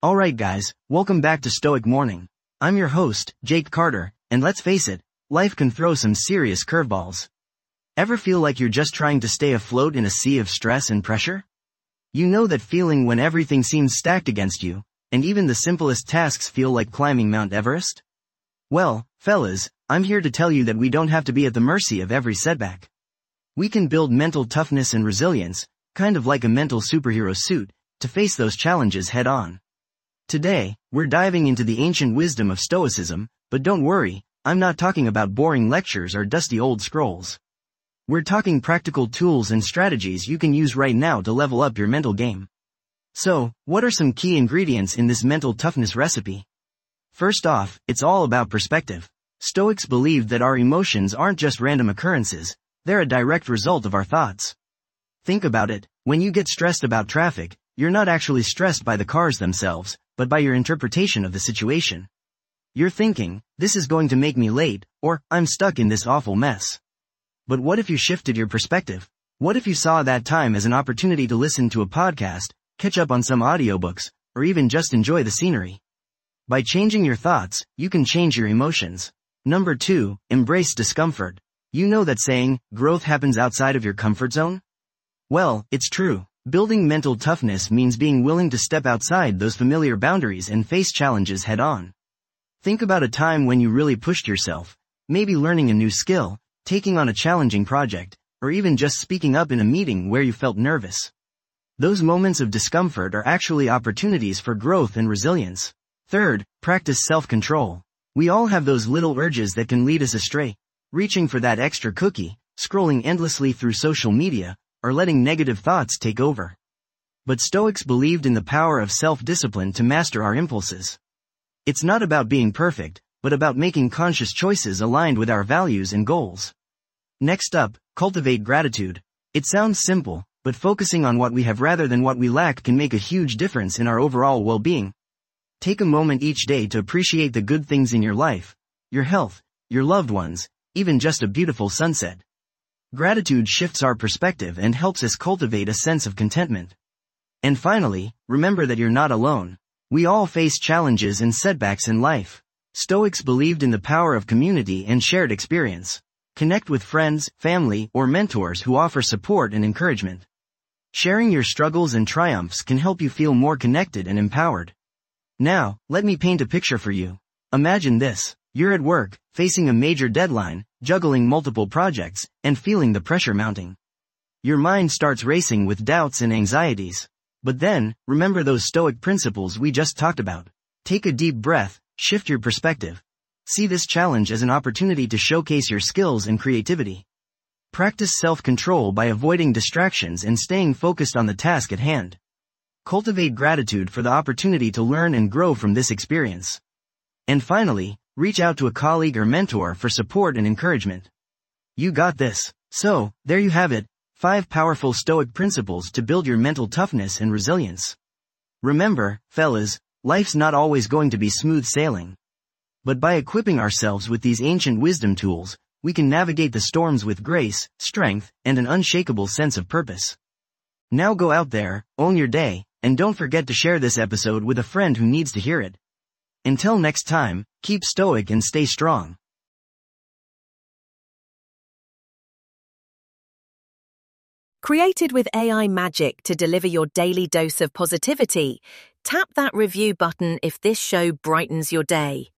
Alright guys, welcome back to Stoic Morning. I'm your host, Jake Carter, and let's face it, life can throw some serious curveballs. Ever feel like you're just trying to stay afloat in a sea of stress and pressure? You know that feeling when everything seems stacked against you, and even the simplest tasks feel like climbing Mount Everest? Well, fellas, I'm here to tell you that we don't have to be at the mercy of every setback. We can build mental toughness and resilience, kind of like a mental superhero suit, to face those challenges head on. Today, we're diving into the ancient wisdom of Stoicism, but don't worry, I'm not talking about boring lectures or dusty old scrolls. We're talking practical tools and strategies you can use right now to level up your mental game. So, what are some key ingredients in this mental toughness recipe? First off, it's all about perspective. Stoics believe that our emotions aren't just random occurrences, they're a direct result of our thoughts. Think about it, when you get stressed about traffic, you're not actually stressed by the cars themselves, but by your interpretation of the situation. You're thinking, this is going to make me late, or, I'm stuck in this awful mess. But what if you shifted your perspective? What if you saw that time as an opportunity to listen to a podcast, catch up on some audiobooks, or even just enjoy the scenery? By changing your thoughts, you can change your emotions. Number 2, embrace discomfort. You know that saying, growth happens outside of your comfort zone? Well, it's true. Building mental toughness means being willing to step outside those familiar boundaries and face challenges head on. Think about a time when you really pushed yourself, maybe learning a new skill, taking on a challenging project, or even just speaking up in a meeting where you felt nervous. Those moments of discomfort are actually opportunities for growth and resilience. Third, practice self-control. We all have those little urges that can lead us astray, reaching for that extra cookie, scrolling endlessly through social media, or letting negative thoughts take over. But Stoics believed in the power of self-discipline to master our impulses. It's not about being perfect, but about making conscious choices aligned with our values and goals. Next up, cultivate gratitude. It sounds simple, but focusing on what we have rather than what we lack can make a huge difference in our overall well-being. Take a moment each day to appreciate the good things in your life, your health, your loved ones, even just a beautiful sunset. Gratitude shifts our perspective and helps us cultivate a sense of contentment. And finally, remember that you're not alone. We all face challenges and setbacks in life. Stoics believed in the power of community and shared experience. Connect with friends, family, or mentors who offer support and encouragement. Sharing your struggles and triumphs can help you feel more connected and empowered. Now, let me paint a picture for you. Imagine this. You're at work, facing a major deadline, juggling multiple projects, and feeling the pressure mounting. Your mind starts racing with doubts and anxieties. But then, remember those Stoic principles we just talked about. Take a deep breath, shift your perspective. See this challenge as an opportunity to showcase your skills and creativity. Practice self-control by avoiding distractions and staying focused on the task at hand. Cultivate gratitude for the opportunity to learn and grow from this experience. And finally, reach out to a colleague or mentor for support and encouragement. You got this. So, there you have it, 5 powerful Stoic principles to build your mental toughness and resilience. Remember, fellas, life's not always going to be smooth sailing. But by equipping ourselves with these ancient wisdom tools, we can navigate the storms with grace, strength, and an unshakable sense of purpose. Now go out there, own your day, and don't forget to share this episode with a friend who needs to hear it. Until next time, keep stoic and stay strong. Created with AI magic to deliver your daily dose of positivity, tap that review button if this show brightens your day.